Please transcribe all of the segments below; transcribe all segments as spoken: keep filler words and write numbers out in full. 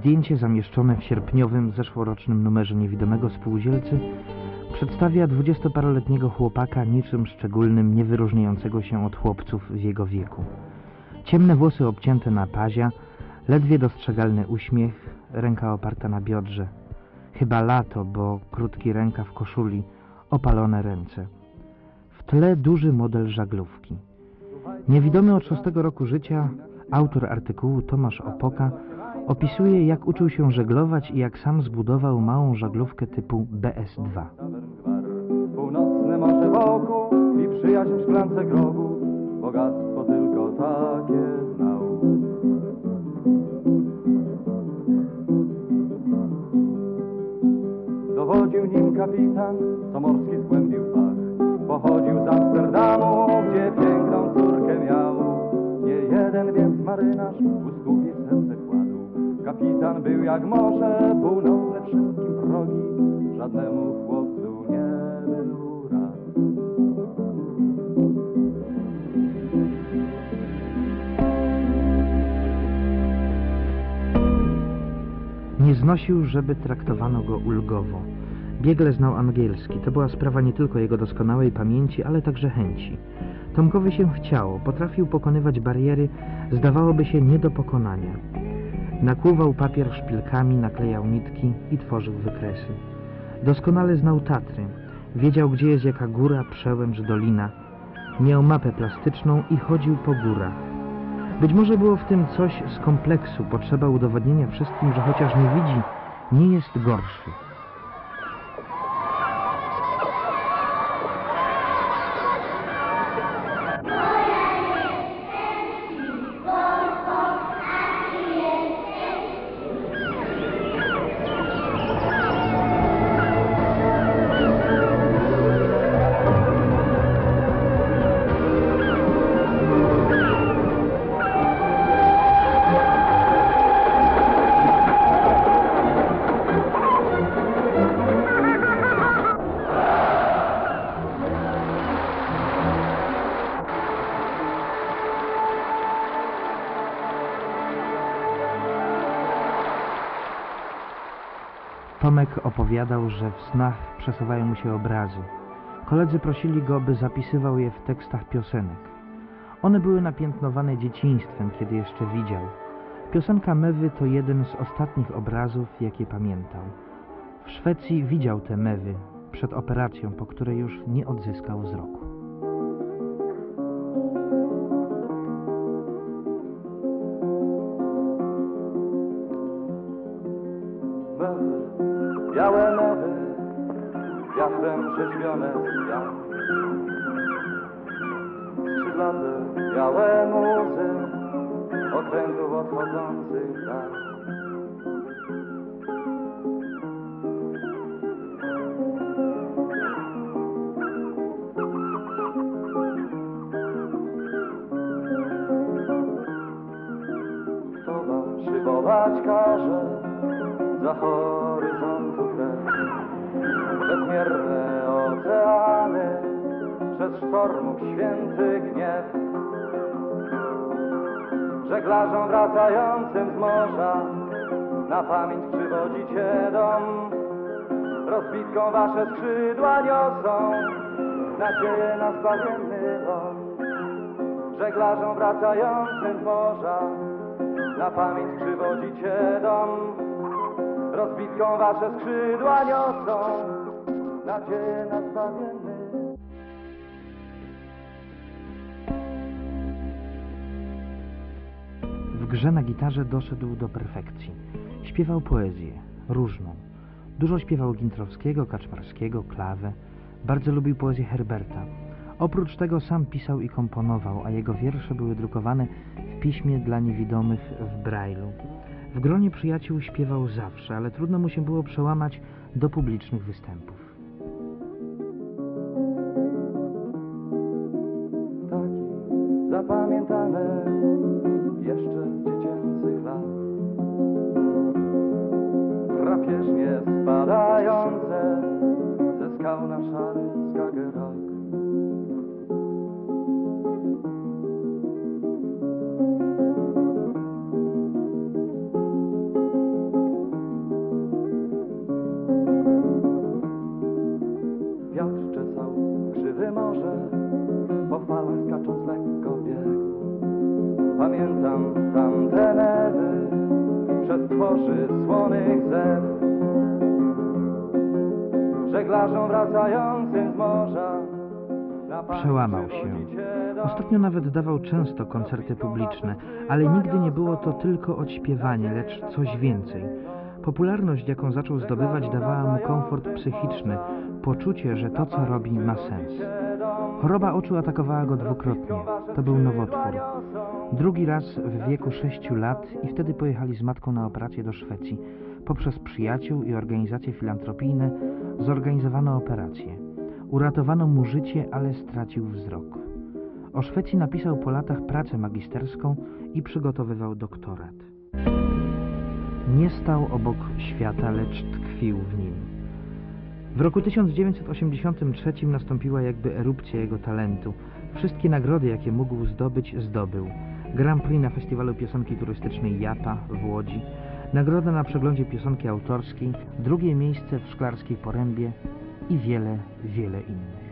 Zdjęcie zamieszczone w sierpniowym, zeszłorocznym numerze Niewidomego Spółdzielcy przedstawia dwudziestoparoletniego chłopaka niczym szczególnym, nie wyróżniającego się od chłopców w jego wieku. Ciemne włosy obcięte na pazia, ledwie dostrzegalny uśmiech, ręka oparta na biodrze. Chyba lato, bo krótki rękaw koszuli, opalone ręce. W tle duży model żaglówki. Niewidomy od szóstego roku życia, autor artykułu Tomasz Opoka opisuje, jak uczył się żeglować i jak sam zbudował małą żaglówkę typu B S dwa. Północne morze wokół i przyjaźń w szklance grogu, bogactwo tylko takie znał. Dowodził nim kapitan, co morski zgłębił fach. Pochodził z Amsterdamu, gdzie piękną córkę miał. Nie jeden więc marynarz u stóp jej serce kładł. Kapitan był jak morze, północne wszystkim wrogi, żadnemu chłopcu nie był rad. Nie znosił, żeby traktowano go ulgowo. Biegle znał angielski. To była sprawa nie tylko jego doskonałej pamięci, ale także chęci. Tomkowi się chciało, potrafił pokonywać bariery, zdawałoby się nie do pokonania. Nakłuwał papier szpilkami, naklejał nitki i tworzył wykresy. Doskonale znał Tatry. Wiedział, gdzie jest jaka góra, przełęcz, dolina. Miał mapę plastyczną i chodził po górach. Być może było w tym coś z kompleksu, potrzeba udowodnienia wszystkim, że chociaż nie widzi, nie jest gorszy. Tomek opowiadał, że w snach przesuwają mu się obrazy. Koledzy prosili go, by zapisywał je w tekstach piosenek. One były napiętnowane dzieciństwem, kiedy jeszcze widział. Piosenka Mewy to jeden z ostatnich obrazów, jakie pamiętał. W Szwecji widział te mewy przed operacją, po której już nie odzyskał wzroku. Białe mewy, wiatrem rzeźbione z biał. Skrzydlate, białe muzy, okrętów odchodzących dal. Kto wam szybować każe za horyzontu krew? Bezmierne oceany, przez sztormów święty gniew. Żeglarzom wracającym z morza na pamięć przywodzicie dom. Rozbitką wasze skrzydła niosą nadzieję na zbawienny ląd. Żeglarzom wracającym z morza na pamięć przywodzicie dom. Rozbitką wasze skrzydła niosą nadzieję na zbawienny. W grze na gitarze doszedł do perfekcji. Śpiewał poezję, różną. Dużo śpiewał Gintrowskiego, Kaczmarskiego, Klawę. Bardzo lubił poezję Herberta. Oprócz tego sam pisał i komponował, a jego wiersze były drukowane w piśmie dla niewidomych w Brailu. W gronie przyjaciół śpiewał zawsze, ale trudno mu się było przełamać do publicznych występów. Taki zapamiętane jeszcze z dziecięcych lat, drapieżnie spadające ze skał na szary Skagerrak. tworzy słonych zew. Żeglarzom wracającym z morza na pamięć Przełamał się. przywodzicie do Ostatnio nawet dawał często koncerty publiczne, ale nigdy nie było to tylko odśpiewanie, lecz coś więcej. Popularność, jaką zaczął zdobywać, dawała mu komfort psychiczny, poczucie, że to, co robi, ma sens. Choroba oczu atakowała go dwukrotnie. To był nowotwór. Drugi raz w wieku sześciu lat i wtedy pojechali z matką na operację do Szwecji. Poprzez przyjaciół i organizacje filantropijne zorganizowano operację. Uratowano mu życie, ale stracił wzrok. O Szwecji napisał po latach pracę magisterską i przygotowywał doktorat. Nie stał obok świata, lecz tkwił w nim. W roku tysiąc dziewięćset osiemdziesiątym trzecim nastąpiła jakby erupcja jego talentu. Wszystkie nagrody, jakie mógł zdobyć, zdobył. Grand Prix na Festiwalu Piosenki Turystycznej Japa w Łodzi, nagroda na przeglądzie piosenki autorskiej, drugie miejsce w Szklarskiej Porębie i wiele, wiele innych.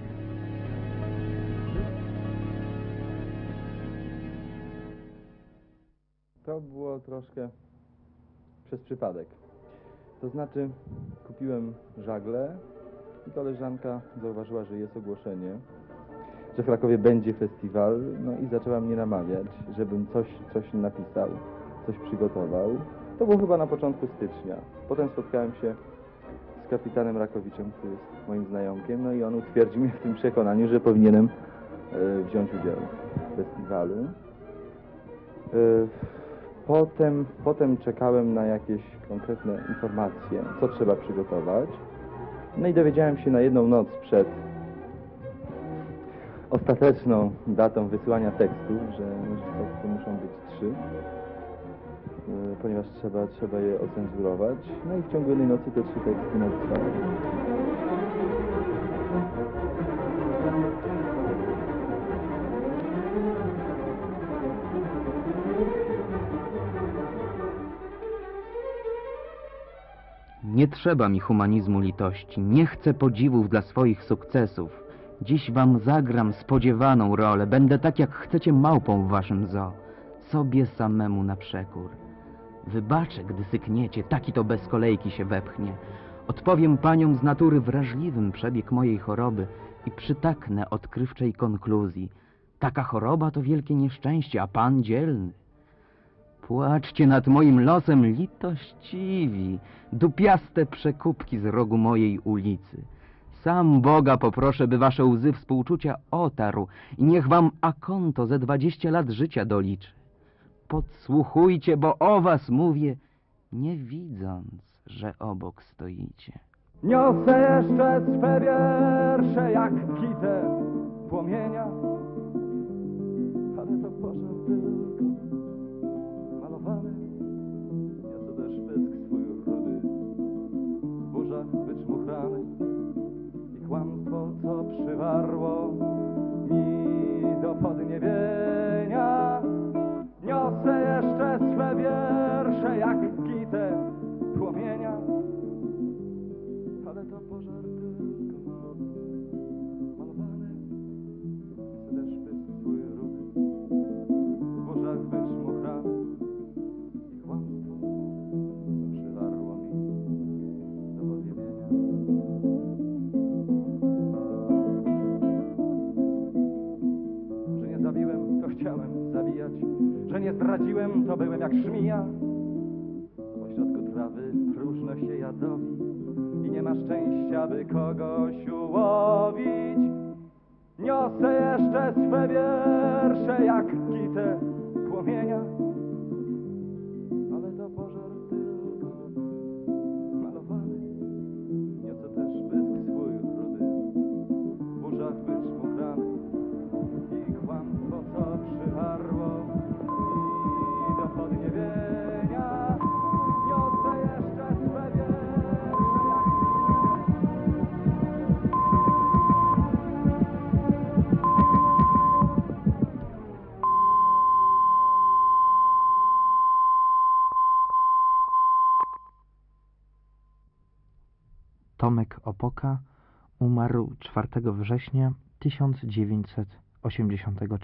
To było troszkę przez przypadek. To znaczy, kupiłem żagle i koleżanka zauważyła, że jest ogłoszenie, że w Krakowie będzie festiwal, no i zaczęła mnie namawiać, żebym coś, coś napisał, coś przygotował. To było chyba na początku stycznia. Potem spotkałem się z kapitanem Rakowiczem, który jest moim znajomkiem, no i on utwierdził mnie w tym przekonaniu, że powinienem e, wziąć udział w festiwalu. E, Potem, potem czekałem na jakieś konkretne informacje, co trzeba przygotować. No i dowiedziałem się na jedną noc przed ostateczną datą wysyłania tekstów, że, że teksty muszą być trzy, yy, ponieważ trzeba, trzeba je ocenzurować. No i w ciągu jednej nocy te trzy teksty napisałem. Nie trzeba mi humanizmu litości, nie chcę podziwów dla swoich sukcesów. Dziś wam zagram spodziewaną rolę, będę tak jak chcecie małpą w waszym zoo, sobie samemu na przekór. Wybaczę, gdy sykniecie, taki to bez kolejki się wepchnie. Odpowiem paniom z natury wrażliwym przebieg mojej choroby i przytaknę odkrywczej konkluzji. Taka choroba to wielkie nieszczęście, a pan dzielny. Płaczcie nad moim losem litościwi, dupiaste przekupki z rogu mojej ulicy. Sam Boga poproszę, by wasze łzy współczucia otarł i niech wam akonto ze dwadzieścia lat życia doliczy. Podsłuchujcie, bo o was mówię, nie widząc, że obok stoicie. Niosę jeszcze swe wiersze jak kitę płomienia, ale to pożar tylko malowany. Niosę też pysk swój rudy w burzach wyczmuchrany i kłamstwo, co przywarło mi do podniebienia. Niosę jeszcze swe wiersze jak kitę płomienia, ale to pożar tylko malowany. Niosę też pysk swój rudy w burzach wyczmuchrany i kłamstwo, co przywarło mi do podniebienia. Że nie zabiłem, to chciałem zabijać, że nie zdradziłem, to byłem jak szmija. Pośrodku trawy próżno się jadowi i nie ma szczęścia, by kogoś ułowić. Niosę jeszcze swe wiersze jak kitę płomienia, ale to pożar tylko malowany. Niosę też pysk swój rudy w burzach wyczmuchrany i kłamstwo, co przywarło mi do podniebienia. Niosę jeszcze swe wiersze jak Tomek Opoka umarł czwartego września tysiąc dziewięćset osiemdziesiątego